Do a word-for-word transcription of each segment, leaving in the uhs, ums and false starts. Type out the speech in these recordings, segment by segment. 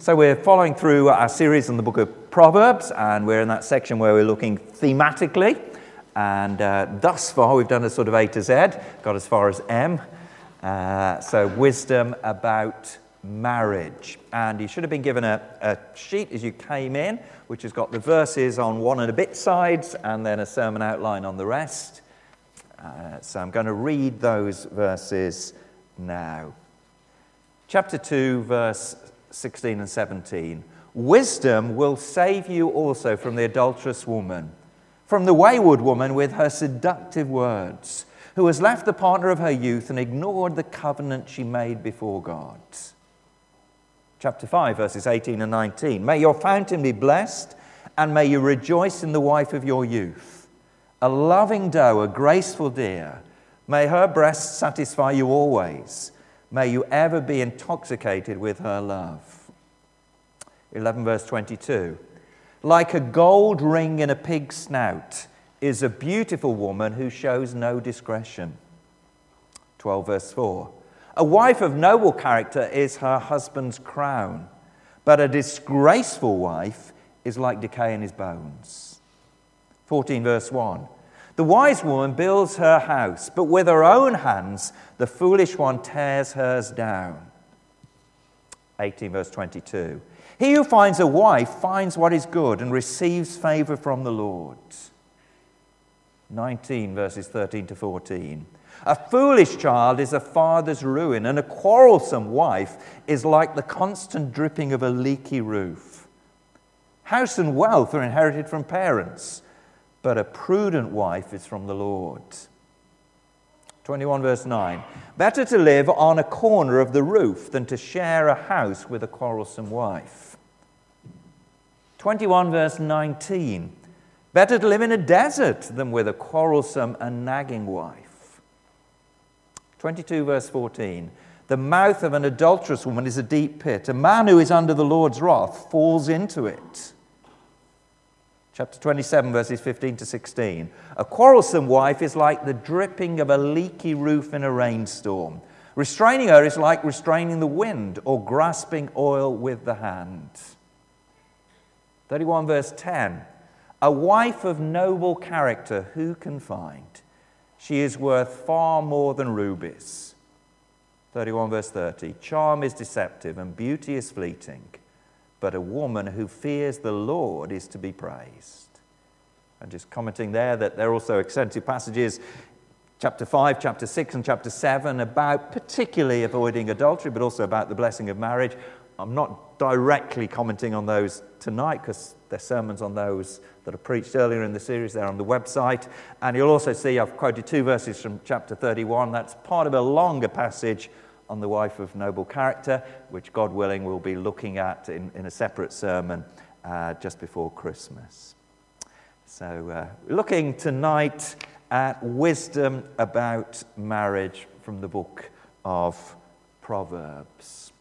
So we're following through our series on the book of Proverbs, and we're in that section where we're looking thematically. And uh, thus far, we've done a sort of A to Z, got as far as M. Uh, so wisdom about marriage. And you should have been given a, a sheet as you came in, which has got the verses on one and a bit sides, and then a sermon outline on the rest. Uh, so I'm going to read those verses now. Chapter two, verse sixteen and seventeen. Wisdom will save you also from the adulterous woman, from the wayward woman with her seductive words, who has left the partner of her youth and ignored the covenant she made before God. Chapter five, verses eighteen and nineteen. May your fountain be blessed, and may you rejoice in the wife of your youth. A loving doe, a graceful deer, may her breasts satisfy you always. May you ever be intoxicated with her love. eleven verse twenty-two. Like a gold ring in a pig's snout is a beautiful woman who shows no discretion. twelve verse four. A wife of noble character is her husband's crown, but a disgraceful wife is like decay in his bones. fourteen verse one. The wise woman builds her house, but with her own hands the foolish one tears hers down. eighteen verse twenty-two. He who finds a wife finds what is good and receives favor from the Lord. nineteen verses thirteen to fourteen. A foolish child is a father's ruin, and a quarrelsome wife is like the constant dripping of a leaky roof. House and wealth are inherited from parents, but a prudent wife is from the Lord. twenty-one verse nine. Better to live on a corner of the roof than to share a house with a quarrelsome wife. twenty-one verse nineteen. Better to live in a desert than with a quarrelsome and nagging wife. twenty-two verse fourteen. The mouth of an adulterous woman is a deep pit. A man who is under the Lord's wrath falls into it. Chapter twenty-seven, verses fifteen to sixteen. A quarrelsome wife is like the dripping of a leaky roof in a rainstorm. Restraining her is like restraining the wind or grasping oil with the hand. thirty-one, verse ten. A wife of noble character who can find? She is worth far more than rubies. thirty-one, verse thirty. Charm is deceptive and beauty is fleeting, but a woman who fears the Lord is to be praised. And just commenting there that there are also extensive passages, chapter five, chapter six, and chapter seven, about particularly avoiding adultery, but also about the blessing of marriage. I'm not directly commenting on those tonight because there's sermons on those that are preached earlier in the series there on the website. And you'll also see I've quoted two verses from chapter thirty-one. That's part of a longer passage on the wife of noble character, which God willing we'll be looking at in, in a separate sermon uh, just before Christmas. So uh, looking tonight at wisdom about marriage from the book of Proverbs.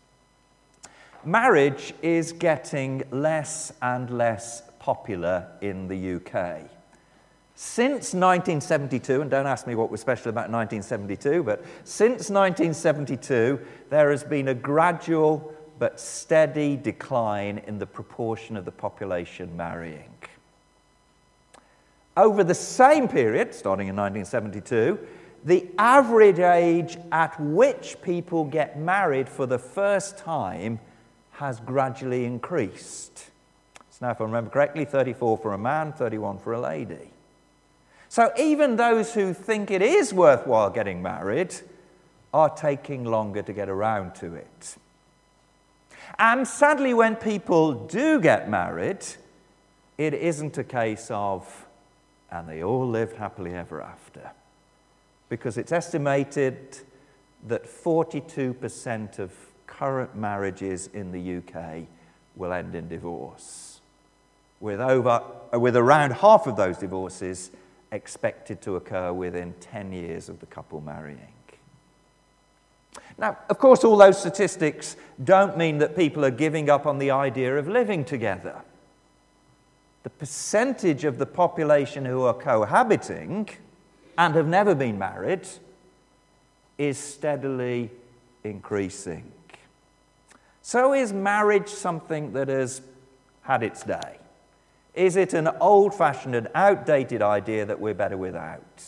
Marriage is getting less and less popular in the U K. Since nineteen seventy-two, and don't ask me what was special about nineteen seventy-two, but since nineteen seventy-two, there has been a gradual but steady decline in the proportion of the population marrying. Over the same period, starting in nineteen seventy-two, the average age at which people get married for the first time has gradually increased. So now, if I remember correctly, thirty-four for a man, thirty-one for a lady. So even those who think it is worthwhile getting married are taking longer to get around to it. And sadly, when people do get married, it isn't a case of, and they all lived happily ever after. Because it's estimated that forty-two percent of current marriages in the U K will end in divorce, with, over, with around half of those divorces expected to occur within ten years of the couple marrying. Now, of course, all those statistics don't mean that people are giving up on the idea of living together. The percentage of the population who are cohabiting and have never been married is steadily increasing. So is marriage something that has had its day? Is it an old-fashioned and outdated idea that we're better without?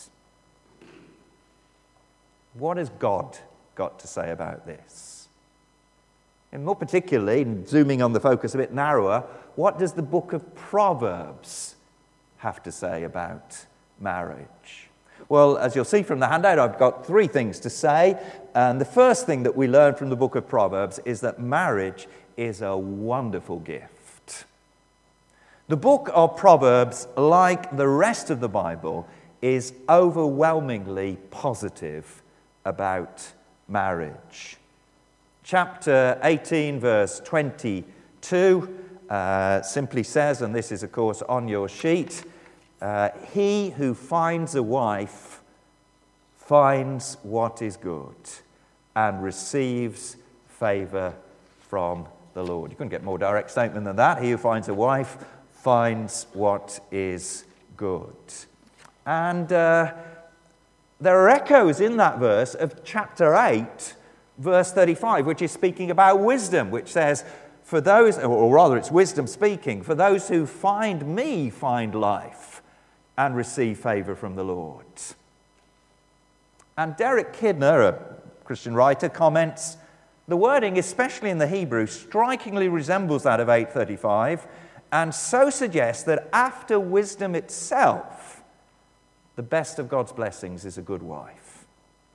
What has God got to say about this? And more particularly, zooming on the focus a bit narrower, what does the book of Proverbs have to say about marriage? Well, as you'll see from the handout, I've got three things to say. And the first thing that we learn from the book of Proverbs is that marriage is a wonderful gift. The book of Proverbs, like the rest of the Bible, is overwhelmingly positive about marriage. Chapter eighteen, verse twenty-two, uh, simply says, and this is, of course, on your sheet, uh, he who finds a wife finds what is good and receives favor from the Lord. You couldn't get a more direct statement than that. He who finds a wife finds what is good. And uh, there are echoes in that verse of chapter eight, verse thirty-five, which is speaking about wisdom, which says, for those, or rather it's wisdom speaking, for those who find me find life and receive favor from the Lord. And Derek Kidner, a Christian writer, comments, the wording, especially in the Hebrew, strikingly resembles that of eight thirty-five, and so suggests that after wisdom itself, the best of God's blessings is a good wife.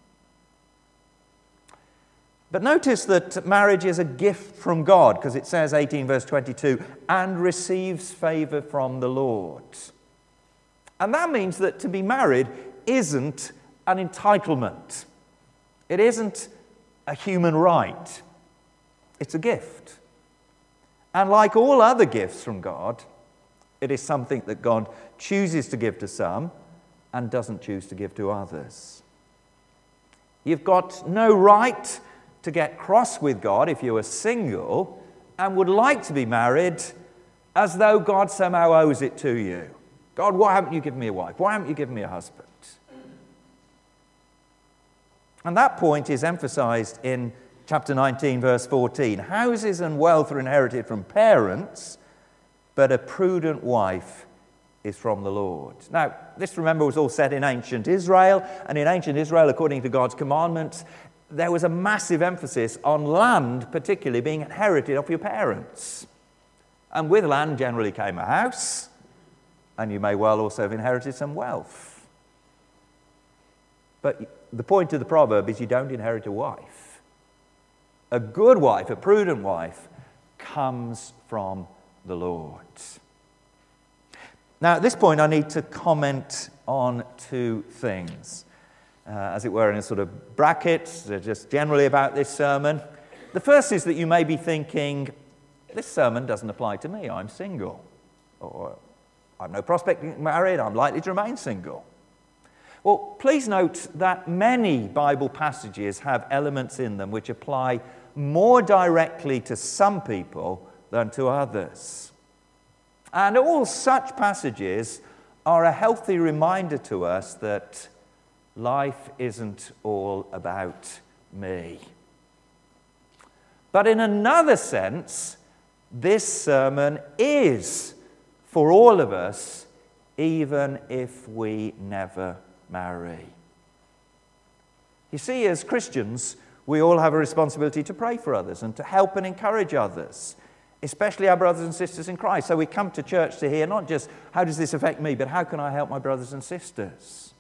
But notice that marriage is a gift from God, because it says, eighteen verse twenty-two, and receives favor from the Lord. And that means that to be married isn't an entitlement. It isn't a human right. It's a gift. And like all other gifts from God, it is something that God chooses to give to some and doesn't choose to give to others. You've got no right to get cross with God if you are single and would like to be married as though God somehow owes it to you. God, why haven't you given me a wife? Why haven't you given me a husband? And that point is emphasized in chapter nineteen, verse fourteen. Houses and wealth are inherited from parents, but a prudent wife is from the Lord. Now, this, remember, was all said in ancient Israel, and in ancient Israel, according to God's commandments, there was a massive emphasis on land, particularly being inherited off your parents. And with land generally came a house, and you may well also have inherited some wealth. But the point of the proverb is you don't inherit a wife. A good wife, a prudent wife, comes from the Lord. Now, at this point, I need to comment on two things, uh, as it were, in a sort of brackets, just generally about this sermon. The first is that you may be thinking, this sermon doesn't apply to me, I'm single. Or, I've no prospect of getting married, I'm likely to remain single. Well, please note that many Bible passages have elements in them which apply more directly to some people than to others. And all such passages are a healthy reminder to us that life isn't all about me. But in another sense, this sermon is for all of us, even if we never marry. You see, as Christians, we all have a responsibility to pray for others and to help and encourage others, especially our brothers and sisters in Christ. So we come to church to hear not just, how does this affect me, but how can I help my brothers and sisters?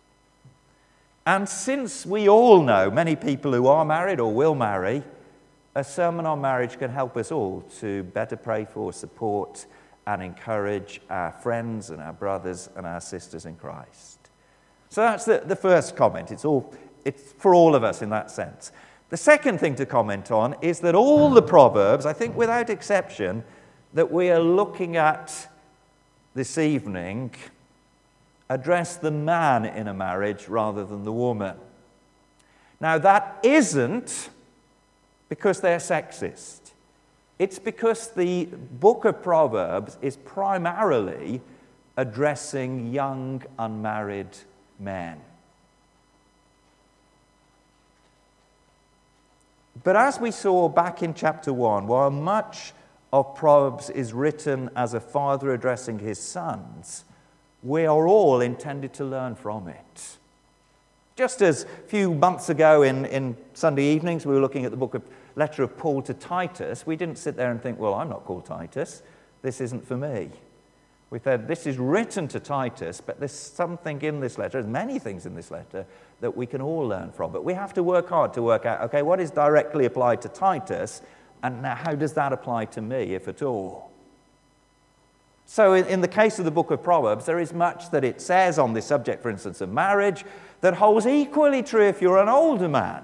And since we all know many people who are married or will marry, a sermon on marriage can help us all to better pray for, support, and encourage our friends and our brothers and our sisters in Christ. So that's the, the first comment. It's all it's for all of us in that sense. The second thing to comment on is that all the Proverbs, I think without exception, that we are looking at this evening address the man in a marriage rather than the woman. Now, that isn't because they're sexist. It's because the book of Proverbs is primarily addressing young, unmarried men. But as we saw back in chapter one, while much of Proverbs is written as a father addressing his sons, we are all intended to learn from it. Just as a few months ago in, in Sunday evenings we were looking at the book of letter of Paul to Titus, we didn't sit there and think, well, I'm not called Titus. This isn't for me. We said, this is written to Titus, but there's something in this letter, there's many things in this letter that we can all learn from. But we have to work hard to work out, okay, what is directly applied to Titus, and now how does that apply to me, if at all? So in, in the case of the book of Proverbs, there is much that it says on this subject, for instance, of marriage, that holds equally true if you're an older man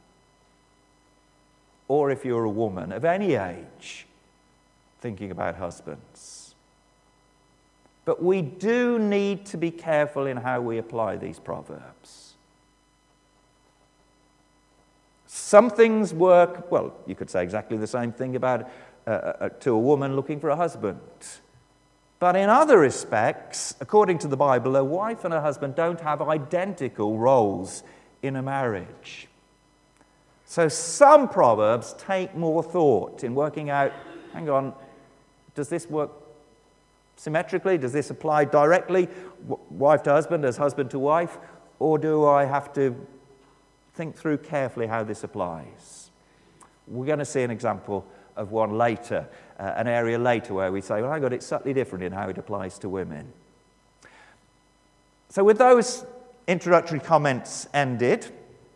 or if you're a woman of any age thinking about husbands. But we do need to be careful in how we apply these proverbs. Some things work, well, you could say exactly the same thing about uh, uh, to a woman looking for a husband. But in other respects, according to the Bible, a wife and a husband don't have identical roles in a marriage. So some proverbs take more thought in working out, hang on, does this work symmetrically? Does this apply directly, wife to husband as husband to wife? Or do I have to think through carefully how this applies? We're going to see an example of one later, uh, an area later where we say, well, I got it subtly different in how it applies to women. So with those introductory comments ended,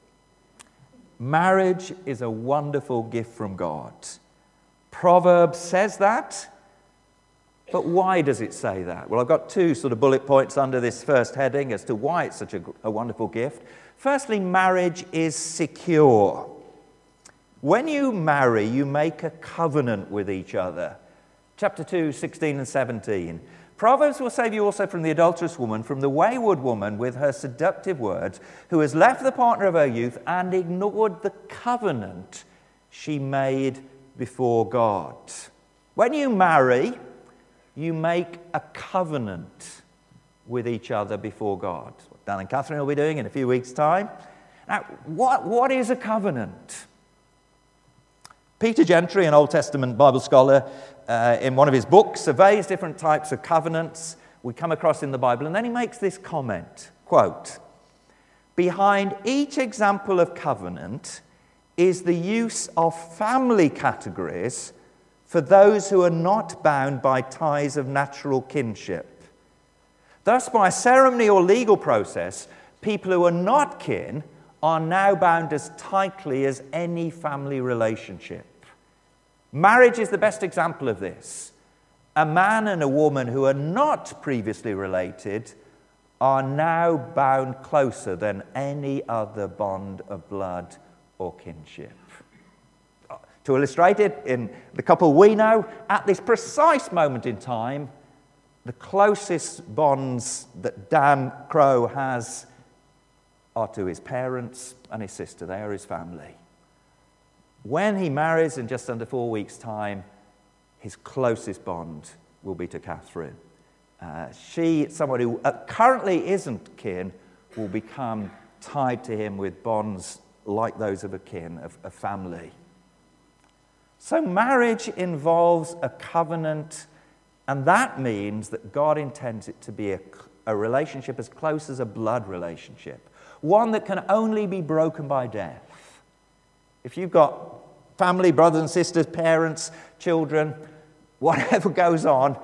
marriage is a wonderful gift from God. Proverbs says that, but why does it say that? Well, I've got two sort of bullet points under this first heading as to why it's such a, a wonderful gift. Firstly, marriage is secure. When you marry, you make a covenant with each other. Chapter two, sixteen and seventeen. Proverbs will save you also from the adulterous woman, from the wayward woman with her seductive words, who has left the partner of her youth and ignored the covenant she made before God. When you marry, you make a covenant with each other before God. What Dan and Catherine will be doing in a few weeks' time. Now, what, what is a covenant? Peter Gentry, an Old Testament Bible scholar, uh, in one of his books, surveys different types of covenants we come across in the Bible, and then he makes this comment, quote, "Behind each example of covenant is the use of family categories for those who are not bound by ties of natural kinship. Thus, by a ceremony or legal process, people who are not kin are now bound as tightly as any family relationship. Marriage is the best example of this. A man and a woman who are not previously related are now bound closer than any other bond of blood or kinship." To illustrate it, in the couple we know, at this precise moment in time, the closest bonds that Dan Crow has are to his parents and his sister. They are his family. When he marries in just under four weeks' time, his closest bond will be to Catherine. Uh, she, someone who uh, currently isn't kin, will become tied to him with bonds like those of a kin, of a family. So marriage involves a covenant, and that means that God intends it to be a, a relationship as close as a blood relationship, one that can only be broken by death. If you've got family, brothers and sisters, parents, children, whatever goes on,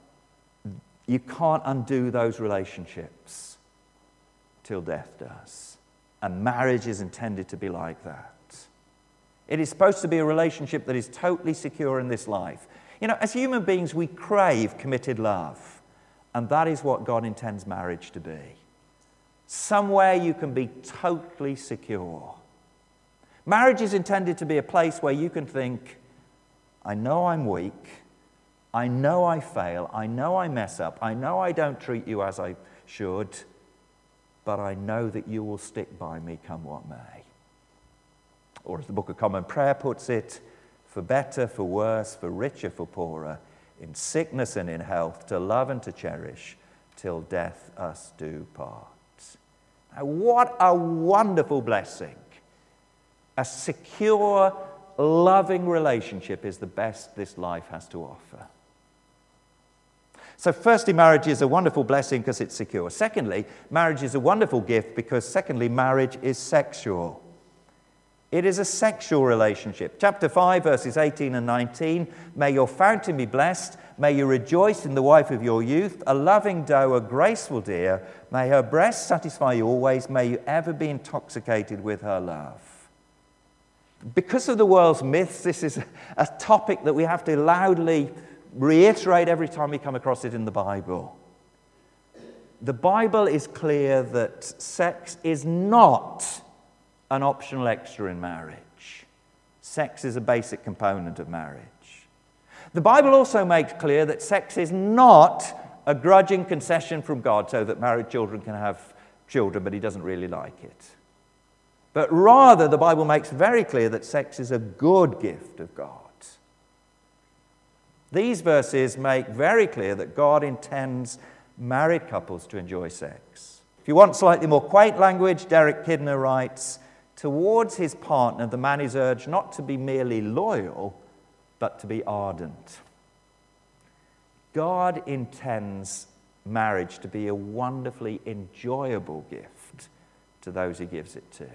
you can't undo those relationships till death does. And marriage is intended to be like that. It is supposed to be a relationship that is totally secure in this life. You know, as human beings, we crave committed love. And that is what God intends marriage to be. Somewhere you can be totally secure. Marriage is intended to be a place where you can think, I know I'm weak. I know I fail. I know I mess up. I know I don't treat you as I should. But I know that you will stick by me come what may. Or as the Book of Common Prayer puts it, for better, for worse, for richer, for poorer, in sickness and in health, to love and to cherish, till death us do part. Now, what a wonderful blessing A secure, loving relationship is the best this life has to offer. So firstly, marriage is a wonderful blessing because it's secure. Secondly, marriage is a wonderful gift because, secondly, marriage is sexual. It is a sexual relationship. Chapter five, verses eighteen and nineteen, may your fountain be blessed, may you rejoice in the wife of your youth, a loving doe, a graceful deer, may her breast satisfy you always, may you ever be intoxicated with her love. Because of the world's myths, this is a topic that we have to loudly reiterate every time we come across it in the Bible. The Bible is clear that sex is not an optional extra in marriage. Sex is a basic component of marriage. The Bible also makes clear that sex is not a grudging concession from God so that married children can have children, but he doesn't really like it. But rather, the Bible makes very clear that sex is a good gift of God. These verses make very clear that God intends married couples to enjoy sex. If you want slightly more quaint language, Derek Kidner writes, towards his partner, the man is urged not to be merely loyal, but to be ardent. God intends marriage to be a wonderfully enjoyable gift to those he gives it to.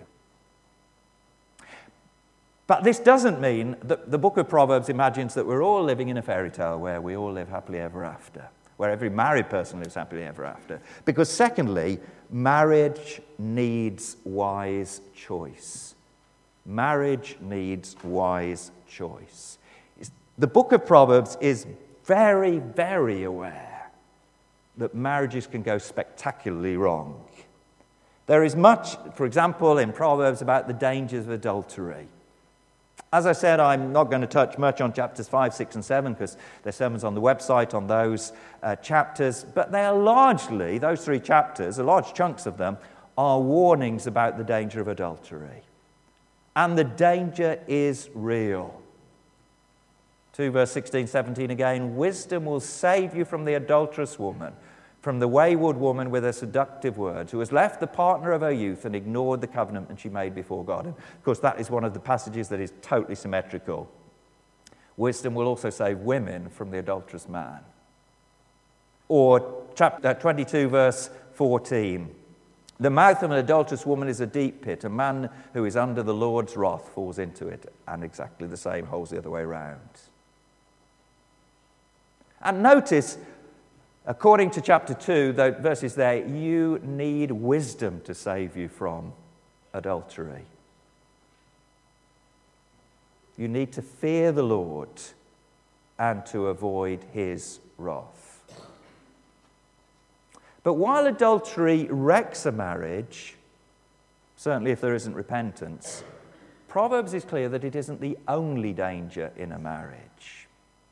But this doesn't mean that the book of Proverbs imagines that we're all living in a fairy tale where we all live happily ever after, where every married person lives happily ever after. Because secondly, marriage needs wise choice. Marriage needs wise choice. The book of Proverbs is very, very aware that marriages can go spectacularly wrong. There is much, for example, in Proverbs about the dangers of adultery. As I said, I'm not going to touch much on chapters five, six, and seven because there's sermons on the website on those uh, chapters, but they are largely, those three chapters, a large chunks of them, are warnings about the danger of adultery. And the danger is real. two verse sixteen, seventeen again, wisdom will save you from the adulterous woman, from the wayward woman with her seductive words, who has left the partner of her youth and ignored the covenant that she made before God. And of course, that is one of the passages that is totally symmetrical. Wisdom will also save women from the adulterous man. Or chapter twenty-two, verse fourteen. The mouth of an adulterous woman is a deep pit. A man who is under the Lord's wrath falls into it. And exactly the same holds the other way around. And notice, according to chapter two, the verses there, you need wisdom to save you from adultery. You need to fear the Lord and to avoid his wrath. But while adultery wrecks a marriage, certainly if there isn't repentance, Proverbs is clear that it isn't the only danger in a marriage.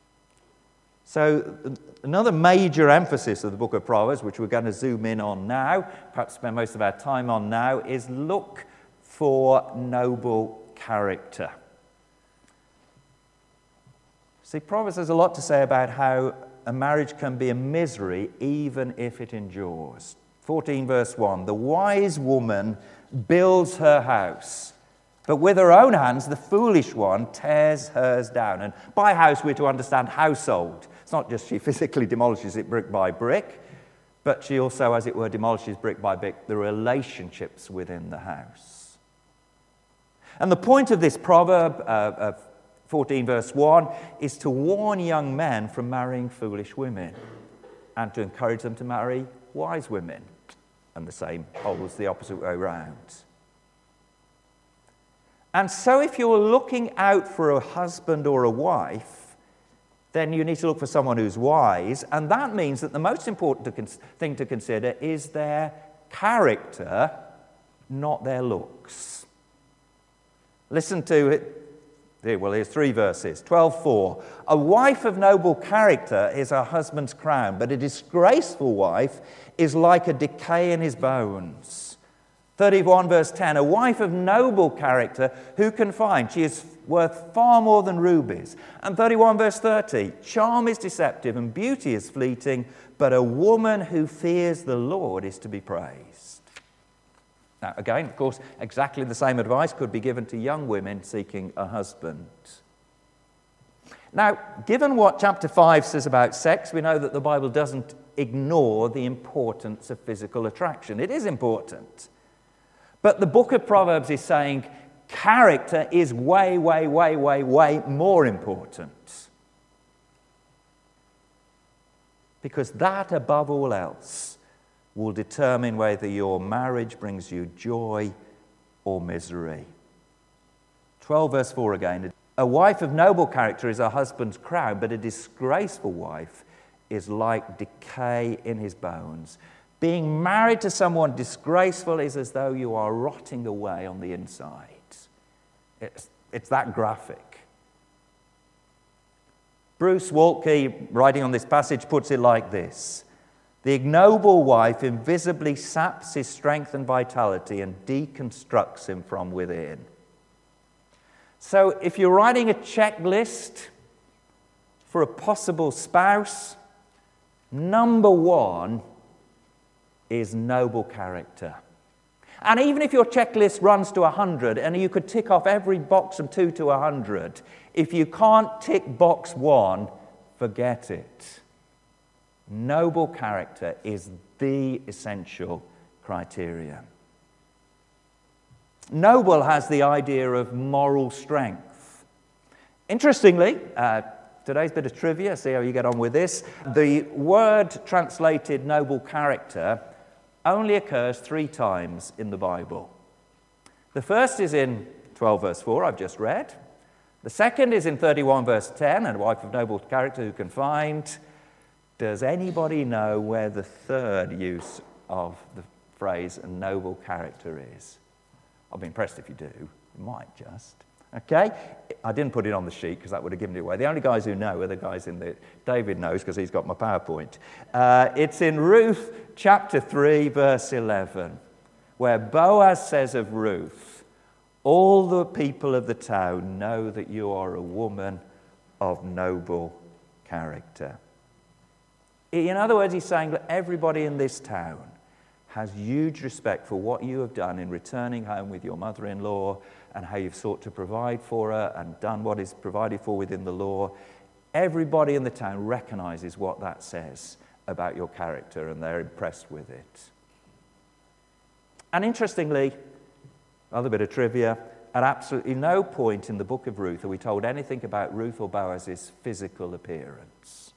So another major emphasis of the book of Proverbs, which we're going to zoom in on now, perhaps spend most of our time on now, is look for noble character. See, Proverbs has a lot to say about how a marriage can be a misery even if it endures. fourteen verse one, the wise woman builds her house, but with her own hands the foolish one tears hers down. And by house we're to understand household. It's not just she physically demolishes it brick by brick, but she also, as it were, demolishes brick by brick the relationships within the house. And the point of this proverb, uh, of fourteen verse one, is to warn young men from marrying foolish women and to encourage them to marry wise women. And the same holds the opposite way around. And so if you're looking out for a husband or a wife, then you need to look for someone who's wise. And that means that the most important thing to consider is their character, not their looks. Listen to it. Here, well, here's three verses. twelve four. A wife of noble character is her husband's crown, but a disgraceful wife is like a decay in his bones. thirty-one verse ten. A wife of noble character, who can find? She is worth far more than rubies. And thirty-one verse thirty. Charm is deceptive and beauty is fleeting, but a woman who fears the Lord is to be praised. Now, again, of course, exactly the same advice could be given to young women seeking a husband. Now, given what chapter five says about sex, we know that the Bible doesn't ignore the importance of physical attraction. It is important. But the book of Proverbs is saying character is way, way, way, way, way more important. Because that, above all else, will determine whether your marriage brings you joy or misery. twelve verse four again. A wife of noble character is her husband's crown, but a disgraceful wife is like decay in his bones. Being married to someone disgraceful is as though you are rotting away on the inside. It's, it's that graphic. Bruce Waltke, writing on this passage, puts it like this. The ignoble wife invisibly saps his strength and vitality and deconstructs him from within. So if you're writing a checklist for a possible spouse, number one is noble character. And even if your checklist runs to one hundred and you could tick off every box from two to one hundred, if you can't tick box one, forget it. Noble character is the essential criterion. Noble has the idea of moral strength. Interestingly, uh, today's bit of trivia, see how you get on with this. The word translated noble character only occurs three times in the Bible. The first is in twelve verse four, I've just read. The second is in thirty-one verse ten, and a wife of noble character who can find. Does anybody know where the third use of the phrase a noble character is? I'll be impressed if you do. You might just. Okay? I didn't put it on the sheet because that would have given it away. The only guys who know are the guys in the... David knows because he's got my PowerPoint. Uh, it's in Ruth chapter three, verse eleven, where Boaz says of Ruth, all the people of the town know that you are a woman of noble character. In other words, he's saying that everybody in this town has huge respect for what you have done in returning home with your mother-in-law and how you've sought to provide for her and done what is provided for within the law. Everybody in the town recognizes what that says about your character, and they're impressed with it. And interestingly, another bit of trivia, at absolutely no point in the book of Ruth are we told anything about Ruth or Boaz's physical appearance.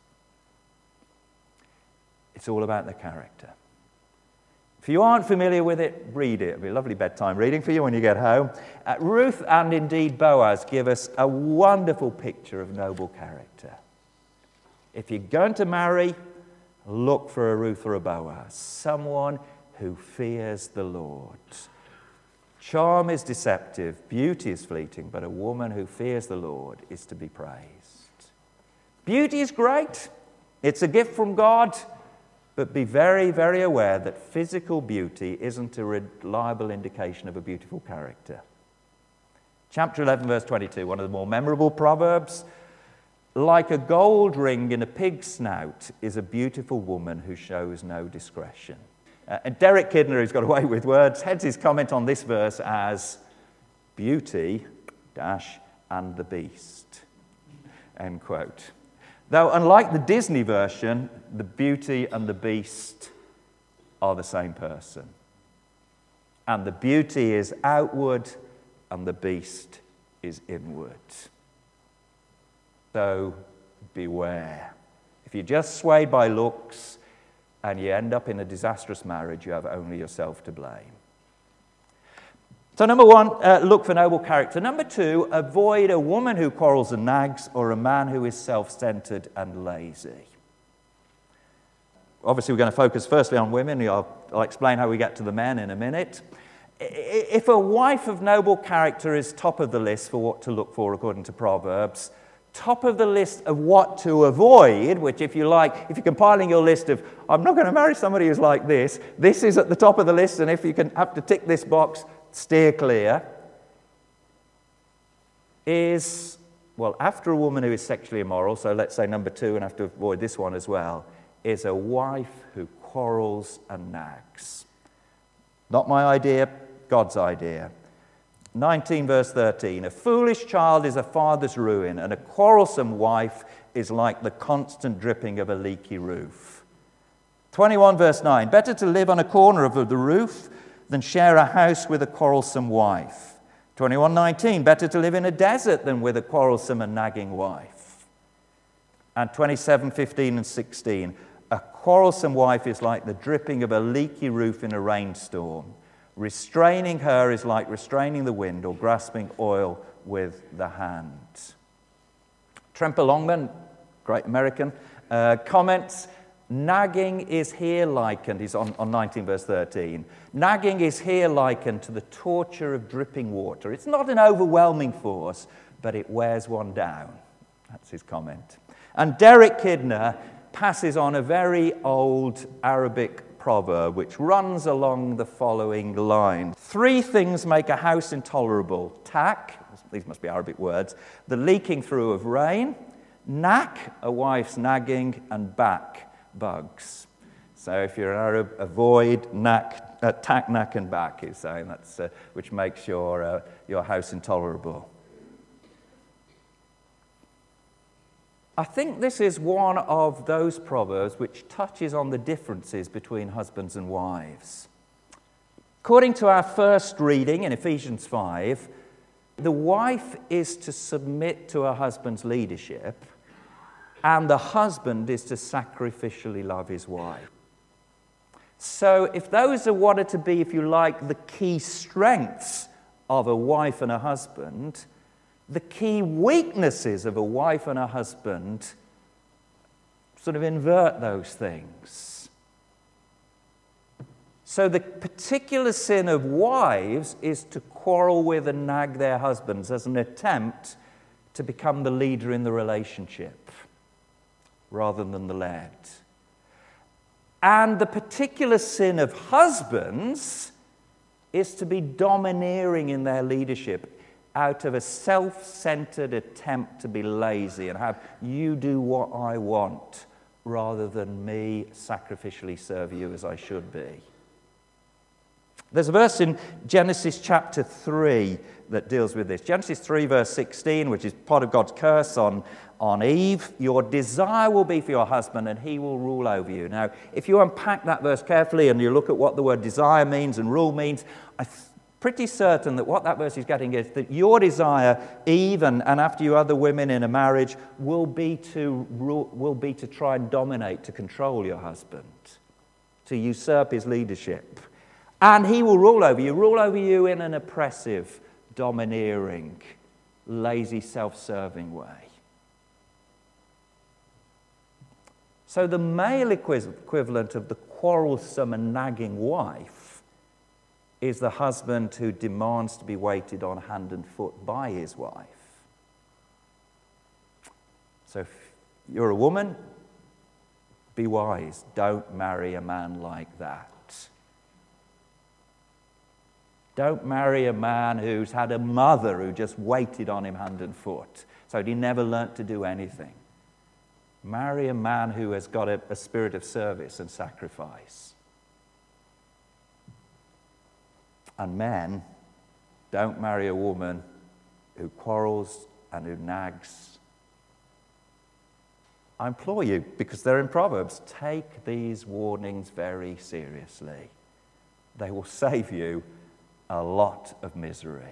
It's all about their character. If you aren't familiar with it, read it. It'll be a lovely bedtime reading for you when you get home. Uh, Ruth and indeed Boaz give us a wonderful picture of noble character. If you're going to marry, look for a Ruth or a Boaz, someone who fears the Lord. Charm is deceptive, beauty is fleeting, but a woman who fears the Lord is to be praised. Beauty is great. It's a gift from God. But be very, very aware that physical beauty isn't a reliable indication of a beautiful character. Chapter eleven, verse twenty-two, one of the more memorable proverbs. Like a gold ring in a pig's snout is a beautiful woman who shows no discretion. Uh, and Derek Kidner, who's got away with words, heads his comment on this verse as beauty, dash, and the beast, end quote. Though, unlike the Disney version, the beauty and the beast are the same person. And the beauty is outward, and the beast is inward. So, beware. If you're just swayed by looks and you end up in a disastrous marriage, you have only yourself to blame. So number one, uh, look for noble character. Number two, avoid a woman who quarrels and nags or a man who is self-centered and lazy. Obviously, we're going to focus firstly on women. I'll, I'll explain how we get to the men in a minute. If a wife of noble character is top of the list for what to look for according to Proverbs, top of the list of what to avoid, which if you like, if you're compiling your list of, I'm not going to marry somebody who's like this, this is at the top of the list, and if you can have to tick this box, steer clear, is, well, after a woman who is sexually immoral, so let's say number two, and have to avoid this one as well, is a wife who quarrels and nags. Not my idea, God's idea. nineteen verse thirteen, a foolish child is a father's ruin, and a quarrelsome wife is like the constant dripping of a leaky roof. twenty-one verse nine, better to live on a corner of the roof than share a house with a quarrelsome wife. twenty-one nineteen, better to live in a desert than with a quarrelsome and nagging wife. And twenty-seven fifteen and sixteen, a quarrelsome wife is like the dripping of a leaky roof in a rainstorm. Restraining her is like restraining the wind or grasping oil with the hand. Tremper Longman, great American, uh, comments, nagging is here likened, he's on, on nineteen verse thirteen, nagging is here likened to the torture of dripping water. It's not an overwhelming force, but it wears one down. That's his comment. And Derek Kidner passes on a very old Arabic proverb which runs along the following line. Three things make a house intolerable. Tak, these must be Arabic words, the leaking through of rain, nak, a wife's nagging, and bak, bugs. So if you're an Arab, avoid nak, uh, tak, nak, and bak, he's saying, that's uh, which makes your, uh, your house intolerable. I think this is one of those proverbs which touches on the differences between husbands and wives. According to our first reading in Ephesians five, the wife is to submit to her husband's leadership, and the husband is to sacrificially love his wife. So if those are what are to be, if you like, the key strengths of a wife and a husband, the key weaknesses of a wife and a husband sort of invert those things. So the particular sin of wives is to quarrel with and nag their husbands as an attempt to become the leader in the relationship rather than the led. And the particular sin of husbands is to be domineering in their leadership out of a self-centered attempt to be lazy and have you do what I want rather than me sacrificially serve you as I should be. There's a verse in Genesis chapter three that deals with this. Genesis three verse sixteen, which is part of God's curse on, on Eve. Your desire will be for your husband and he will rule over you. Now, if you unpack that verse carefully and you look at what the word desire means and rule means, I th- pretty certain that what that verse is getting is that your desire, Eve, and, and after you other women in a marriage, will be to rule, will be to try and dominate, to control your husband, to usurp his leadership. And he will rule over you, rule over you in an oppressive, domineering, lazy, self-serving way. So the male equivalent of the quarrelsome and nagging wife is the husband who demands to be waited on hand and foot by his wife. So if you're a woman, be wise. Don't marry a man like that. Don't marry a man who's had a mother who just waited on him hand and foot, so he never learnt to do anything. Marry a man who has got a, a spirit of service and sacrifice. And men, don't marry a woman who quarrels and who nags. I implore you, because they're in Proverbs, take these warnings very seriously. They will save you a lot of misery.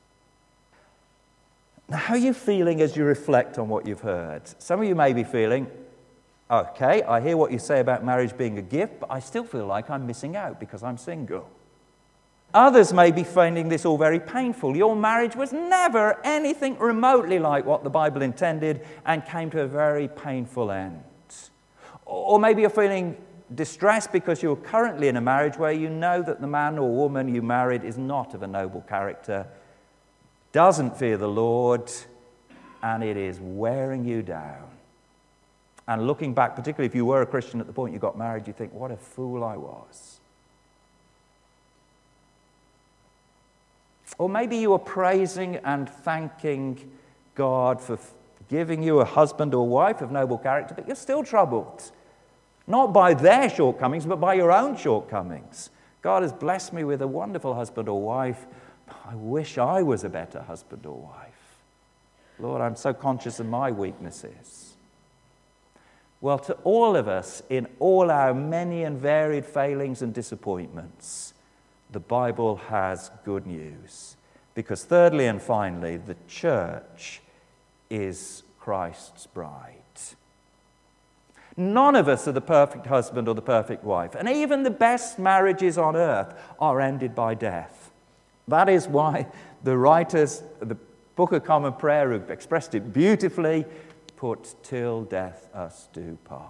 Now, how are you feeling as you reflect on what you've heard? Some of you may be feeling, okay, I hear what you say about marriage being a gift, but I still feel like I'm missing out because I'm single. Others may be finding this all very painful. Your marriage was never anything remotely like what the Bible intended and came to a very painful end. Or maybe you're feeling distressed because you're currently in a marriage where you know that the man or woman you married is not of a noble character, doesn't fear the Lord, and it is wearing you down. And looking back, particularly if you were a Christian at the point you got married, you think, what a fool I was. Or maybe you are praising and thanking God for giving you a husband or wife of noble character, but you're still troubled. Not by their shortcomings, but by your own shortcomings. God has blessed me with a wonderful husband or wife. I wish I was a better husband or wife. Lord, I'm so conscious of my weaknesses. Well, to all of us, in all our many and varied failings and disappointments, the Bible has good news. Because thirdly and finally, the church is Christ's bride. None of us are the perfect husband or the perfect wife. And even the best marriages on earth are ended by death. That is why the writers, the Book of Common Prayer, who expressed it beautifully, put, till death us do part.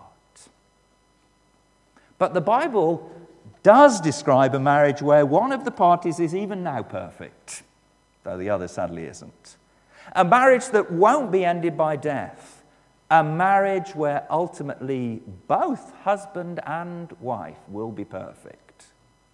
But the Bible does describe a marriage where one of the parties is even now perfect, though the other sadly isn't. A marriage that won't be ended by death. A marriage where ultimately both husband and wife will be perfect.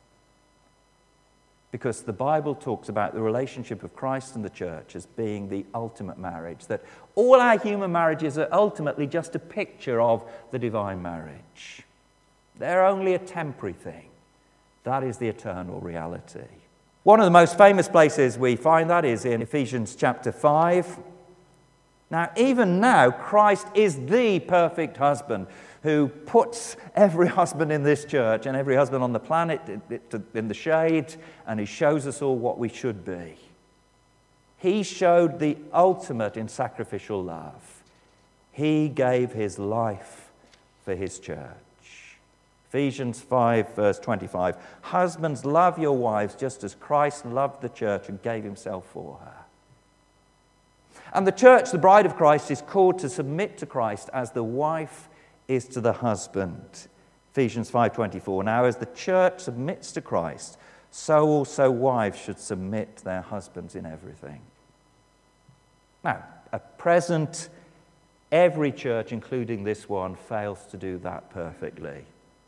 Because the Bible talks about the relationship of Christ and the church as being the ultimate marriage. That all our human marriages are ultimately just a picture of the divine marriage. They're only a temporary thing. That is the eternal reality. One of the most famous places we find that is in Ephesians chapter five. Now, even now, Christ is the perfect husband who puts every husband in this church and every husband on the planet in the shade, and he shows us all what we should be. He showed the ultimate in sacrificial love. He gave his life for his church. Ephesians five, verse twenty-five, husbands, love your wives just as Christ loved the church and gave himself for her. And the church, the bride of Christ, is called to submit to Christ as the wife is to the husband. Ephesians five twenty-four, now as the church submits to Christ, so also wives should submit to their husbands in everything. Now, at present, every church, including this one, fails to do that perfectly.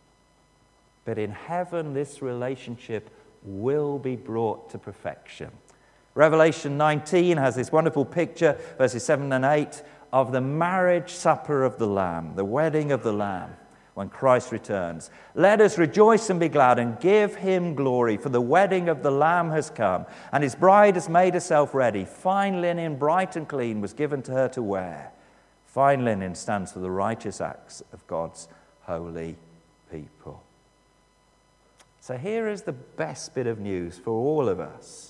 But in heaven, this relationship will be brought to perfection. Revelation nineteen has this wonderful picture, verses seven and eight, of the marriage supper of the Lamb, the wedding of the Lamb, when Christ returns. Let us rejoice and be glad and give him glory, for the wedding of the Lamb has come, and his bride has made herself ready. Fine linen, bright and clean, was given to her to wear. Fine linen stands for the righteous acts of God's holy people. So here is the best bit of news for all of us.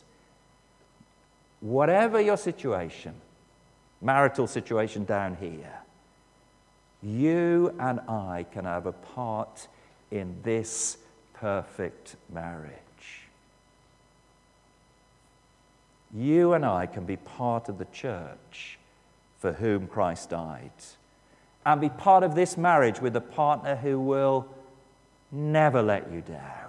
Whatever your situation, marital situation down here, you and I can have a part in this perfect marriage. You and I can be part of the church for whom Christ died, and be part of this marriage with a partner who will never let you down.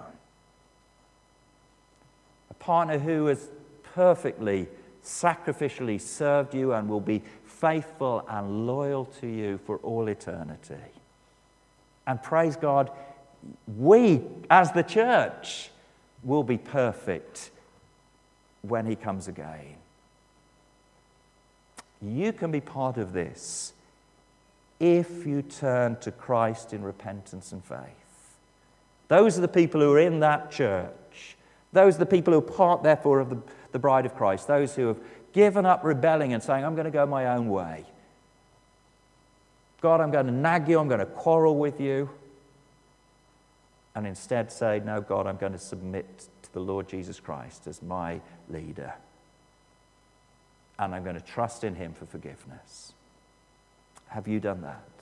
A partner who has perfectly sacrificially served you and will be faithful and loyal to you for all eternity. And praise God, we as the church will be perfect when he comes again. You can be part of this if you turn to Christ in repentance and faith. Those are the people who are in that church. Those are the people who are part, therefore, of the the bride of Christ, those who have given up rebelling and saying, I'm going to go my own way. God, I'm going to nag you, I'm going to quarrel with you. And instead say, no, God, I'm going to submit to the Lord Jesus Christ as my leader. And I'm going to trust in him for forgiveness. Have you done that?